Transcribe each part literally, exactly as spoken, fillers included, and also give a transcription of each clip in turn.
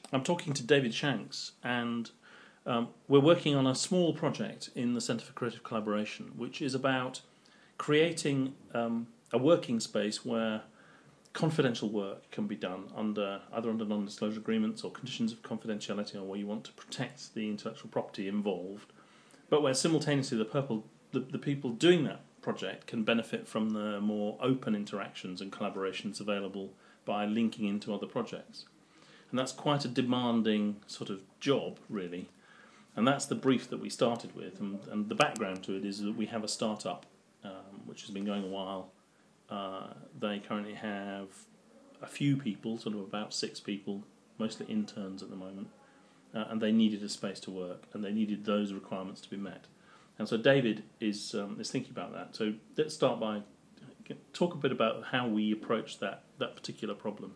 I'm talking to David Shanks, and um, we're working on a small project in the Centre for Creative Collaboration, which is about creating um, a working space where confidential work can be done under either under non-disclosure agreements or conditions of confidentiality, or where you want to protect the intellectual property involved, but where simultaneously the, purple, the, the people doing that project can benefit from the more open interactions and collaborations available by linking into other projects. And that's quite a demanding sort of job, really. And that's the brief that we started with. And, and the background to it is that we have a startup um, which has been going a while. Uh, they currently have a few people, sort of about six people, mostly interns at the moment. Uh, and they needed a space to work, and they needed those requirements to be met. And so David is um, is thinking about that. So let's start by talk a bit about how we approach that, that particular problem.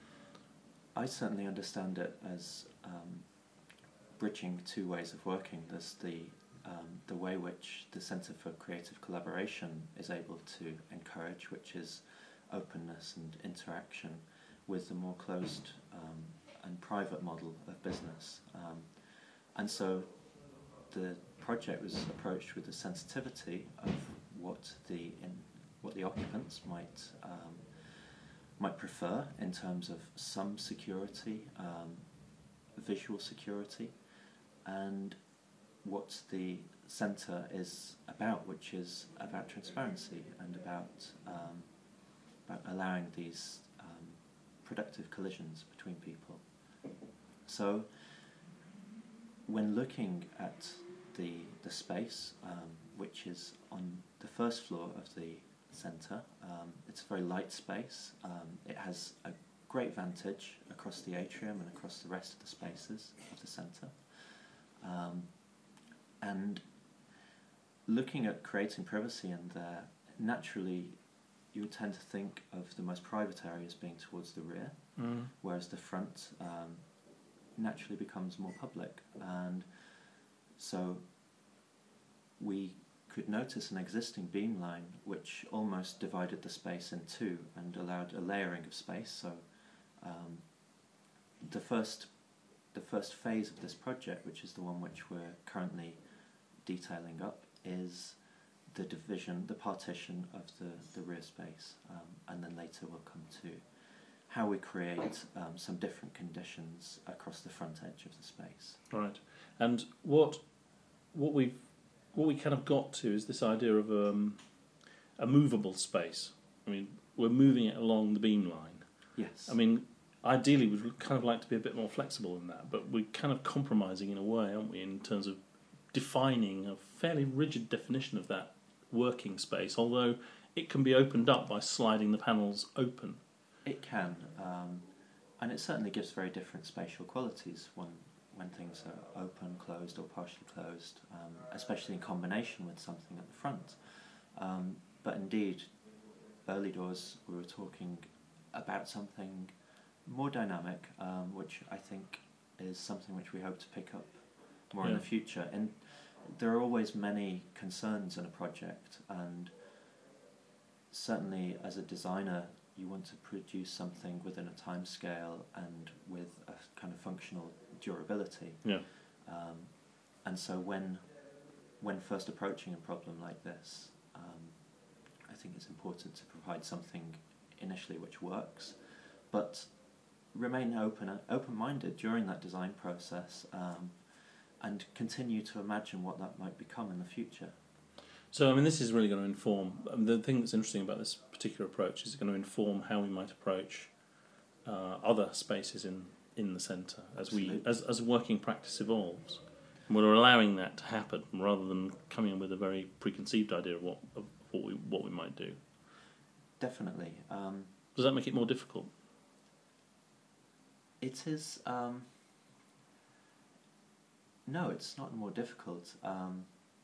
I certainly understand it as um, bridging two ways of working. There's the um, the way which the Centre for Creative Collaboration is able to encourage, which is openness and interaction, with the more closed um, and private model of business. Um, and so the project was approached with the sensitivity of what the in, what the occupants might um, might prefer in terms of some security, um, visual security, and what the centre is about, which is about transparency and about um, about allowing these um, productive collisions between people. So, when looking at the the space, um, which is on the first floor of the centre, um, it's a very light space. Um, it has a great vantage across the atrium and across the rest of the spaces of the centre. Um, and looking at creating privacy in there, naturally you would tend to think of the most private areas being towards the rear, Mm. whereas the front um, naturally becomes more public. And so we could notice an existing beamline which almost divided the space in two and allowed a layering of space. So um, the first the first phase of this project, which is the one which we're currently detailing up, is the division, the partition of the, the rear space, um, and then later we'll come to how we create um, some different conditions across the front edge of the space. Right. And what what we've what we kind of got to is this idea of um, a movable space. I mean, we're moving it along the beam line. Yes. I mean, ideally we'd kind of like to be a bit more flexible in that, but we're kind of compromising in a way, aren't we, in terms of defining a fairly rigid definition of that working space, although it can be opened up by sliding the panels open. It can, um, and it certainly gives very different spatial qualities when when things are open, closed, or partially closed, um, especially in combination with something at the front. Um, but indeed, early doors, we were talking about something more dynamic, um, which I think is something which we hope to pick up more Yeah. in the future. And there are always many concerns in a project, and certainly as a designer, you want to produce something within a time scale and with a kind of functional durability. Yeah. Um, and so when when first approaching a problem like this, um, I think it's important to provide something initially which works, but remain open open-minded during that design process, um, and continue to imagine what that might become in the future. So, I mean, this is really going to inform... Um, the thing that's interesting about this particular approach is going to inform how we might approach uh, other spaces in, in the centre as we as, as working practice evolves. And we're allowing that to happen rather than coming in with a very preconceived idea of what of what we what we might do. Definitely. Um, Does that make it more difficult? it is... Um, no, it's not more difficult. Um,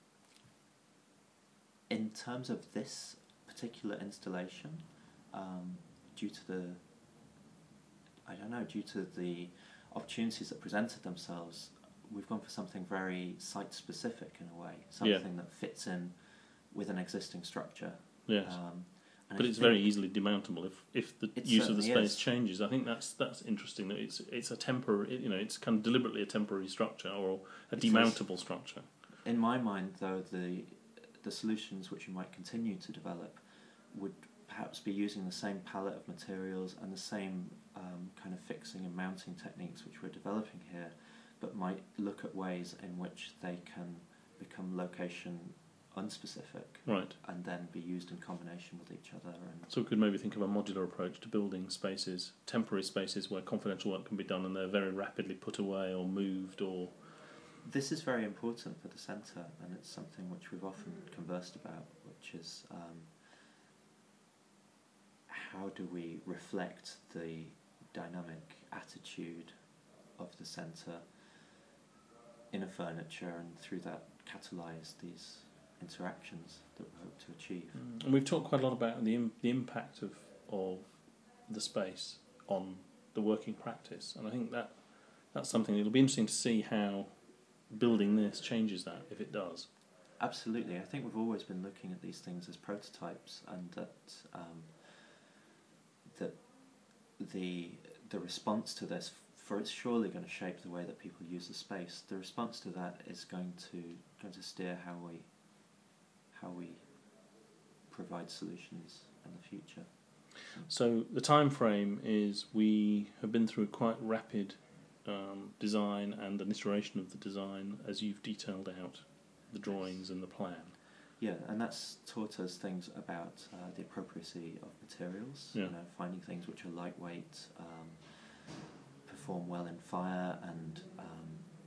in terms of this particular installation, um, due to the... I don't know, due to the opportunities that presented themselves, we've gone for something very site-specific in a way, something Yeah. that fits in with an existing structure. Yes. Um, And but I it's think very easily demountable if, if the it use of the certainly space is. changes. I think that's that's interesting that it's it's a temporary, you know, it's kind of deliberately a temporary structure or a It is. demountable structure. In my mind, though, the the solutions which you might continue to develop would perhaps be using the same palette of materials and the same um, kind of fixing and mounting techniques which we're developing here, but might look at ways in which they can become location unspecific, Right. and then be used in combination with each other. And So we could maybe think of a modular approach to building spaces, temporary spaces where confidential work can be done and they're very rapidly put away or moved or... this is very important for the centre, and it's something which we've often conversed about, which is um, how do we reflect the dynamic attitude of the centre in a furniture, and through that catalyse these interactions that we hope to achieve. Mm. And we've talked quite a lot about the im- the impact of of the space on the working practice, and I think that that's something it'll be interesting to see how building this changes that, if it does. Absolutely. I think we've always been looking at these things as prototypes, and that um, that the the response to this, for it's surely going to shape the way that people use the space. The response to that is going to going to steer how we how we provide solutions in the future. So the time frame is we have been through quite rapid um, design and an iteration of the design as you've detailed out the drawings and the plan. Yeah, and that's taught us things about uh, the appropriacy of materials. Yeah. You know, finding things which are lightweight, um, perform well in fire, and um,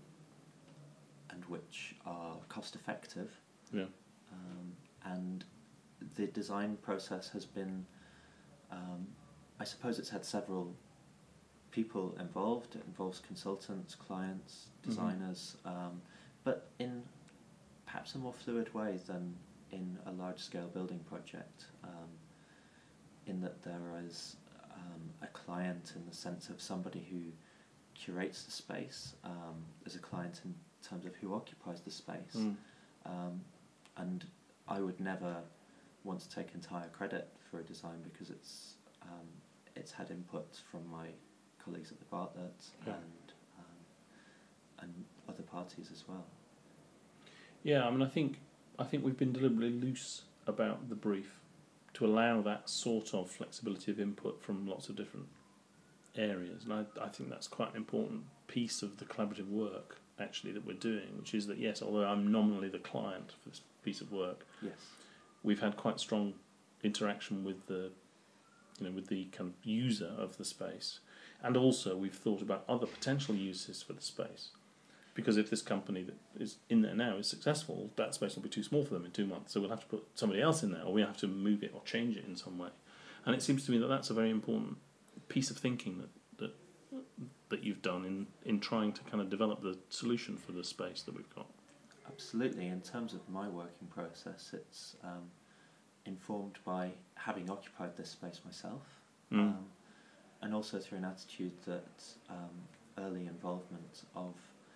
and which are cost effective. Yeah. Um, and the design process has been, um, I suppose it's had several people involved. It involves consultants, clients, designers, mm-hmm. um, but in perhaps a more fluid way than in a large-scale building project, um, in that there is um, a client in the sense of somebody who curates the space, um, as a client in terms of who occupies the space. Mm. Um, and I would never want to take entire credit for a design, because it's um, it's had input from my colleagues at the Bartlett, yeah. and um, and other parties as well. Yeah, I mean, I think I think we've been deliberately loose about the brief to allow that sort of flexibility of input from lots of different areas, and I, I think that's quite an important piece of the collaborative work actually that we're doing, which is that yes, although I'm nominally the client for this piece of work, yes, we've had quite strong interaction with the you know with the kind of user of the space, and also we've thought about other potential uses for the space. Because if this company that is in there now is successful, that space will be too small for them in two months. So we'll have to put somebody else in there, or we have to move it or change it in some way. And it seems to me that that's a very important piece of thinking that that, that you've done in, in trying to kind of develop the solution for the space that we've got. Absolutely. In terms of my working process, it's um, informed by having occupied this space myself, Mm. um, and also through an attitude that um, early involvement of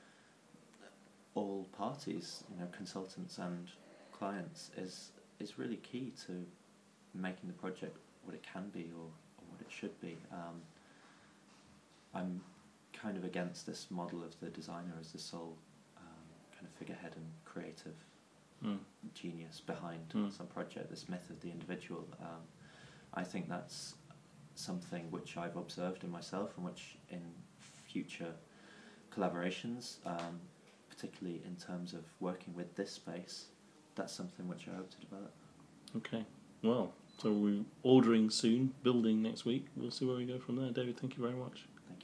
all parties, you know, consultants and clients, is is really key to making the project what it can be, or, or what it should be. Um, I'm kind of against this model of the designer as the sole um, kind of figurehead and creative Mm. genius behind Mm. some project, this myth of the individual. Um, I think that's something which I've observed in myself, and which in future collaborations, um, particularly in terms of working with this space, that's something which I hope to develop. Okay, well, so we're ordering soon, building next week. We'll see where we go from there. David, thank you very much. Thank you.